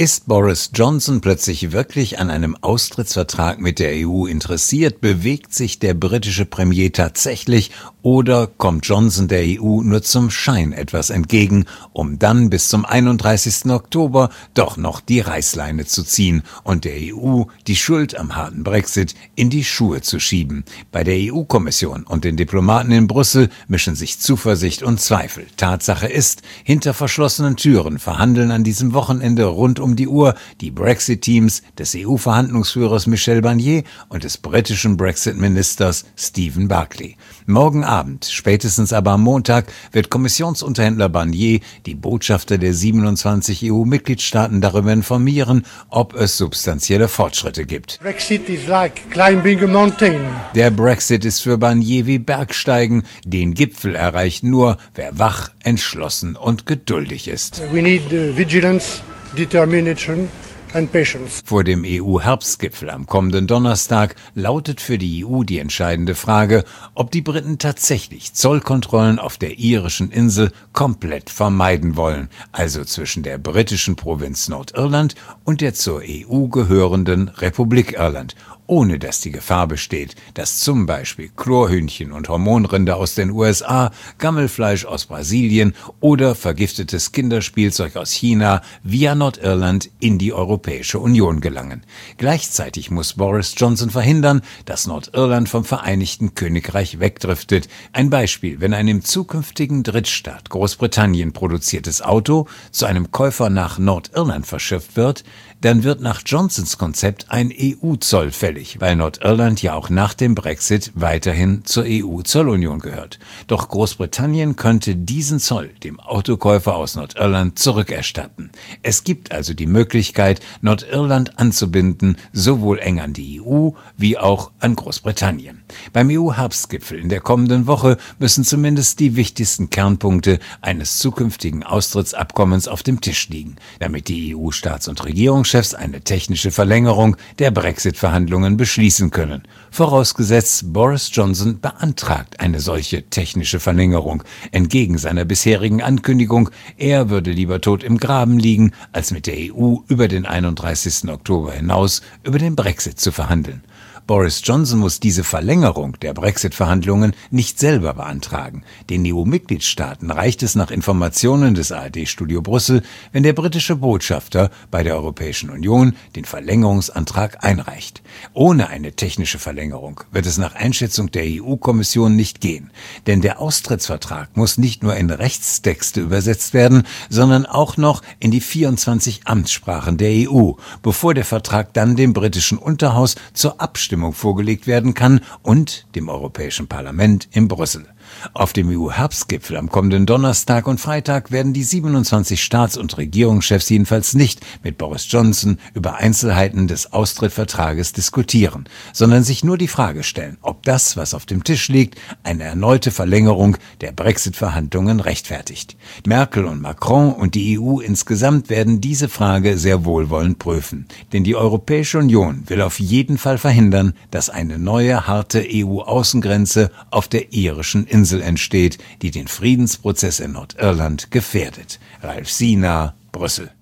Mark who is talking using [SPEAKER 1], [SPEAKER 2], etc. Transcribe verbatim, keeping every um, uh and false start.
[SPEAKER 1] Ist Boris Johnson plötzlich wirklich an einem Austrittsvertrag mit der E U interessiert? Bewegt sich der britische Premier tatsächlich oder kommt Johnson der E U nur zum Schein etwas entgegen, um dann bis zum einunddreißigsten Oktober doch noch die Reißleine zu ziehen und der E U die Schuld am harten Brexit in die Schuhe zu schieben? Bei der E U-Kommission und den Diplomaten in Brüssel mischen sich Zuversicht und Zweifel. Tatsache ist, hinter verschlossenen Türen verhandeln an diesem Wochenende rund um die Uhr die Brexit-Teams des E U-Verhandlungsführers Michel Barnier und des britischen Brexit-Ministers Stephen Barclay. Morgen Abend, spätestens aber am Montag, wird Kommissionsunterhändler Barnier die Botschafter der siebenundzwanzig E U-Mitgliedstaaten darüber informieren, ob es substanzielle Fortschritte gibt.
[SPEAKER 2] Brexit is like climbing a mountain.
[SPEAKER 1] Der Brexit ist für Barnier wie Bergsteigen. Den Gipfel erreicht nur, wer wach, entschlossen und geduldig ist.
[SPEAKER 2] We need uh, vigilance, determination and patience.
[SPEAKER 1] Vor dem E U-Herbstgipfel am kommenden Donnerstag lautet für die E U die entscheidende Frage, ob die Briten tatsächlich Zollkontrollen auf der irischen Insel komplett vermeiden wollen, also zwischen der britischen Provinz Nordirland und der zur E U gehörenden Republik Irland, ohne dass die Gefahr besteht, dass zum Beispiel Chlorhühnchen und Hormonrinder aus den U S A, Gammelfleisch aus Brasilien oder vergiftetes Kinderspielzeug aus China via Nordirland in die Europäische Union gelangen. Gleichzeitig muss Boris Johnson verhindern, dass Nordirland vom Vereinigten Königreich wegdriftet. Ein Beispiel: Wenn ein im zukünftigen Drittstaat Großbritannien produziertes Auto zu einem Käufer nach Nordirland verschifft wird, dann wird nach Johnsons Konzept ein E U-Zoll fällig, weil Nordirland ja auch nach dem Brexit weiterhin zur E U-Zollunion gehört. Doch Großbritannien könnte diesen Zoll dem Autokäufer aus Nordirland zurückerstatten. Es gibt also die Möglichkeit, Nordirland anzubinden, sowohl eng an die E U wie auch an Großbritannien. Beim E U-Herbstgipfel in der kommenden Woche müssen zumindest die wichtigsten Kernpunkte eines zukünftigen Austrittsabkommens auf dem Tisch liegen, damit die E U-Staats- und Regierungschefs eine technische Verlängerung der Brexit-Verhandlungen beschließen können. Vorausgesetzt, Boris Johnson beantragt eine solche technische Verlängerung. Entgegen seiner bisherigen Ankündigung, er würde lieber tot im Graben liegen, als mit der E U über den einunddreißigsten Oktober hinaus über den Brexit zu verhandeln. Boris Johnson muss diese Verlängerung der Brexit-Verhandlungen nicht selber beantragen. Den E U-Mitgliedstaaten reicht es nach Informationen des A R D-Studio Brüssel, wenn der britische Botschafter bei der Europäischen Union den Verlängerungsantrag einreicht. Ohne eine technische Verlängerung wird es nach Einschätzung der E U-Kommission nicht gehen. Denn der Austrittsvertrag muss nicht nur in Rechtstexte übersetzt werden, sondern auch noch in die vierundzwanzig Amtssprachen der E U, bevor der Vertrag dann dem britischen Unterhaus zur Abstimmung vorgelegt werden kann und dem Europäischen Parlament in Brüssel. Auf dem E U-Herbstgipfel am kommenden Donnerstag und Freitag werden die siebenundzwanzig Staats- und Regierungschefs jedenfalls nicht mit Boris Johnson über Einzelheiten des Austrittsvertrages diskutieren, sondern sich nur die Frage stellen, ob das, was auf dem Tisch liegt, eine erneute Verlängerung der Brexit-Verhandlungen rechtfertigt. Merkel und Macron und die E U insgesamt werden diese Frage sehr wohlwollend prüfen, denn die Europäische Union will auf jeden Fall verhindern, dass eine neue harte E U-Außengrenze auf der irischen Insel entsteht, die den Friedensprozess in Nordirland gefährdet. Ralf Siener, Brüssel.